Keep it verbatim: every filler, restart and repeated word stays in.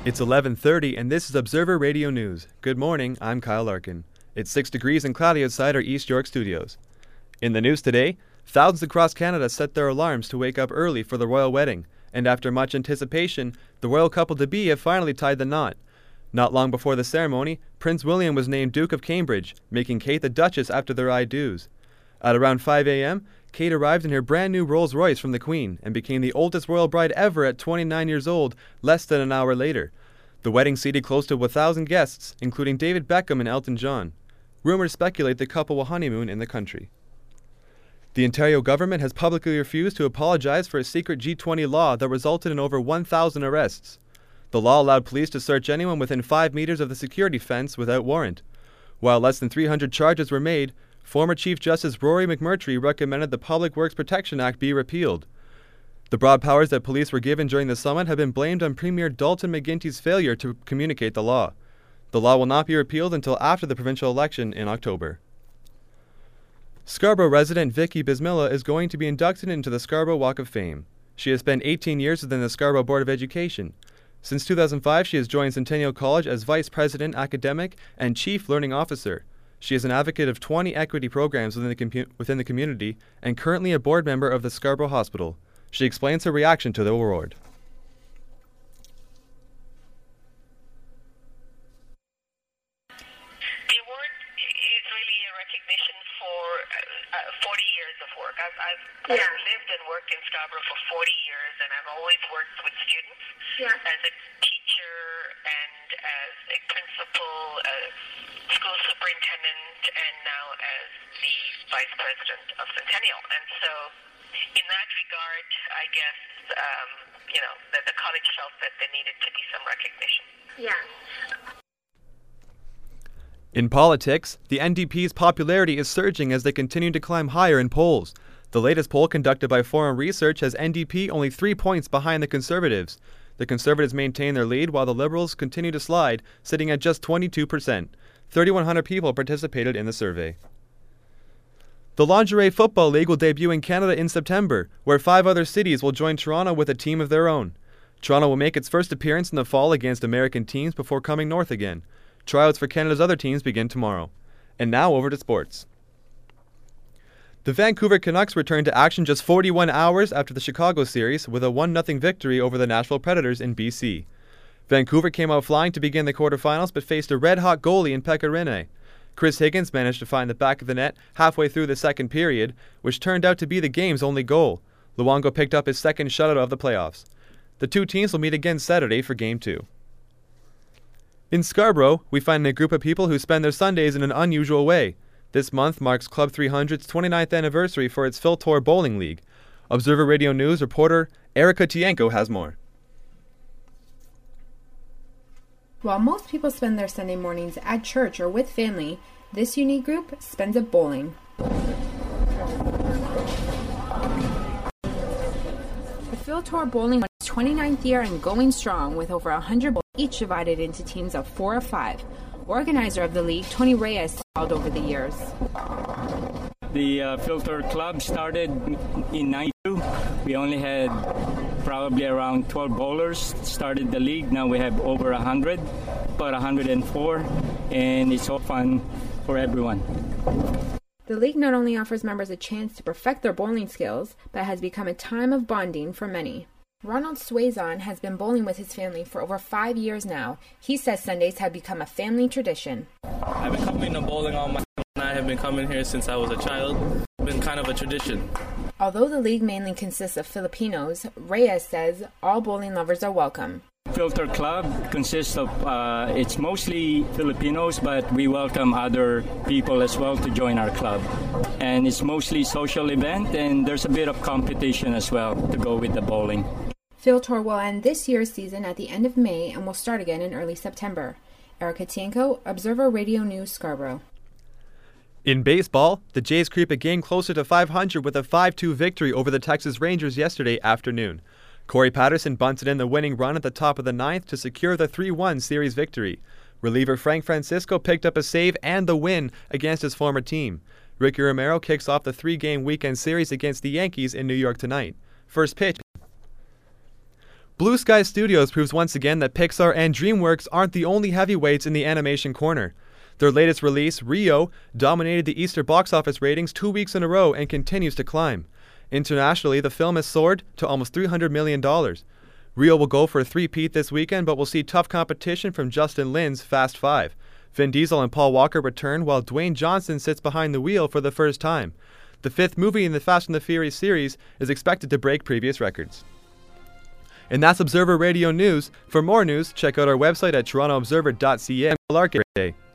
It's eleven thirty and this is Observer Radio News. Good morning, I'm Kyle Larkin. It's six degrees and cloudy outside our East York studios. In the news today, thousands across Canada set their alarms to wake up early for the royal wedding, and after much anticipation, the royal couple-to-be have finally tied the knot. Not long before the ceremony, Prince William was named Duke of Cambridge, making Kate the Duchess after their I-dos. At around five a.m., Kate arrived in her brand new Rolls-Royce from the Queen and became the oldest royal bride ever at twenty-nine years old, less than an hour later. The wedding seated close to one thousand guests, including David Beckham and Elton John. Rumors speculate the couple will honeymoon in the country. The Ontario government has publicly refused to apologize for a secret G twenty law that resulted in over one thousand arrests. The law allowed police to search anyone within five meters of the security fence without warrant. While less than three hundred charges were made, former Chief Justice Rory McMurtry recommended the Public Works Protection Act be repealed. The broad powers that police were given during the summit have been blamed on Premier Dalton McGuinty's failure to communicate the law. The law will not be repealed until after the provincial election in October. Scarborough resident Vicky Bismilla is going to be inducted into the Scarborough Walk of Fame. She has spent eighteen years within the Scarborough Board of Education. Since two thousand five, she has joined Centennial College as Vice President Academic and Chief Learning Officer. She is an advocate of twenty equity programs within the, compu- within the community and currently a board member of the Scarborough Hospital. She explains her reaction to the award. The award is really a recognition for uh, uh, forty years of work. I've, I've, Yeah. I've lived and worked in Scarborough for forty years, and I've always worked with students Yeah. as a teacher and as a principal, as school superintendent, and now as the vice president of Centennial. And so, in that regard, I guess, um, you know, that the college felt that there needed to be some recognition. Yeah. In politics, the N D P's popularity is surging as they continue to climb higher in polls. The latest poll conducted by Forum Research has N D P only three points behind the Conservatives. The Conservatives maintain their lead while the Liberals continue to slide, sitting at just twenty-two percent. thirty-one hundred people participated in the survey. The Lingerie Football League will debut in Canada in September, where five other cities will join Toronto with a team of their own. Toronto will make its first appearance in the fall against American teams before coming north again. Tryouts for Canada's other teams begin tomorrow. And now over to sports. The Vancouver Canucks returned to action just forty-one hours after the Chicago series with a one nothing victory over the Nashville Predators in B C. Vancouver came out flying to begin the quarterfinals but faced a red-hot goalie in Pekka Rinne. Chris Higgins managed to find the back of the net halfway through the second period, which turned out to be the game's only goal. Luongo picked up his second shutout of the playoffs. The two teams will meet again Saturday for Game two. In Scarborough, we find a group of people who spend their Sundays in an unusual way. This month marks Club three hundred's twenty-ninth anniversary for its Phil Tor Bowling League. Observer Radio News reporter Erica Tienko has more. While most people spend their Sunday mornings at church or with family, this unique group spends it bowling. The Phil Tor Bowling went its twenty-ninth year and going strong with over one hundred bowlers, each divided into teams of four or five. Organizer of the league, Tony Reyes, called over the years. The uh, Phil Tor Club started in ninety-two. We only had probably around twelve bowlers. Started the league. Now we have over one hundred, about one hundred four, and it's all fun for everyone. The league not only offers members a chance to perfect their bowling skills, but has become a time of bonding for many. Ronald Swazon has been bowling with his family for over five years now. He says Sundays have become a family tradition. I've been coming to bowling all my life, and I have been coming here since I was a child. It's been kind of a tradition. Although the league mainly consists of Filipinos, Reyes says all bowling lovers are welcome. Phil Tor Club consists of, uh, it's mostly Filipinos, but we welcome other people as well to join our club. And it's mostly social event, and there's a bit of competition as well to go with the bowling. Phil Tor will end this year's season at the end of May and will start again in early September. Erica Tienko, Observer Radio News, Scarborough. In baseball, the Jays creep a game closer to five hundred with a five two victory over the Texas Rangers yesterday afternoon. Corey Patterson bunted in the winning run at the top of the ninth to secure the three one series victory. Reliever Frank Francisco picked up a save and the win against his former team. Ricky Romero kicks off the three-game weekend series against the Yankees in New York tonight. First pitch. Blue Sky Studios proves once again that Pixar and DreamWorks aren't the only heavyweights in the animation corner. Their latest release, Rio, dominated the Easter box office ratings two weeks in a row and continues to climb. Internationally, the film has soared to almost three hundred million dollars. Rio will go for a three-peat this weekend, but will see tough competition from Justin Lin's Fast Five. Vin Diesel and Paul Walker return, while Dwayne Johnson sits behind the wheel for the first time. The fifth movie in the Fast and the Furious series is expected to break previous records. And that's Observer Radio News. For more news, check out our website at toronto observer dot c a.